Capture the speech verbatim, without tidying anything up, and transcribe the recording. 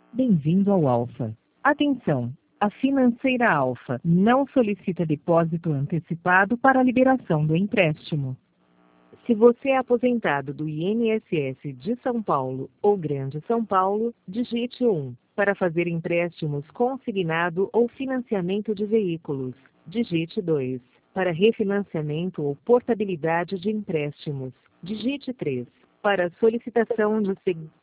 Bem-vindo ao Alfa. Atenção! A Financeira Alfa não solicita depósito antecipado para a liberação do empréstimo. Se você é aposentado do I N S S de São Paulo ou Grande São Paulo, digite um. Para fazer empréstimos consignado ou financiamento de veículos, digite dois. Para refinanciamento ou portabilidade de empréstimos, digite três. Para solicitação de seguro